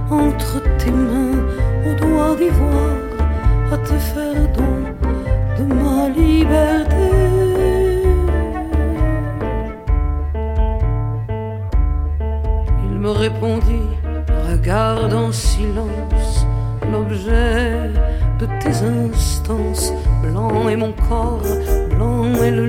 entre tes mains aux doigts d'ivoire, à te faire don de ma liberté. Il me répondit, regarde en silence l'objet de tes instances. Blanc est mon corps, blanc est le